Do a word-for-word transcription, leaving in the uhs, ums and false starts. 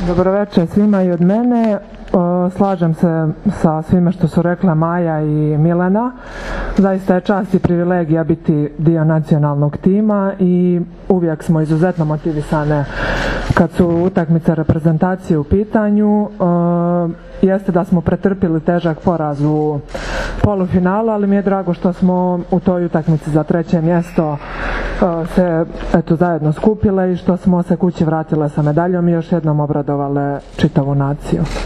Dobro večer svima i od mene. Slažem se sa svime što su rekla Maja i Milena. Zaista je čast i privilegija biti dio nacionalnog tima i uvijek smo izuzetno motivisane kad su utakmice reprezentacije u pitanju. Jeste da smo pretrpili težak poraz u polufinalu, ali mi je drago što smo u toj utakmici za treće mjesto se eto zajedno skupile i što smo se kući vratile sa medaljom i još jednom obradovale čitavu naciju.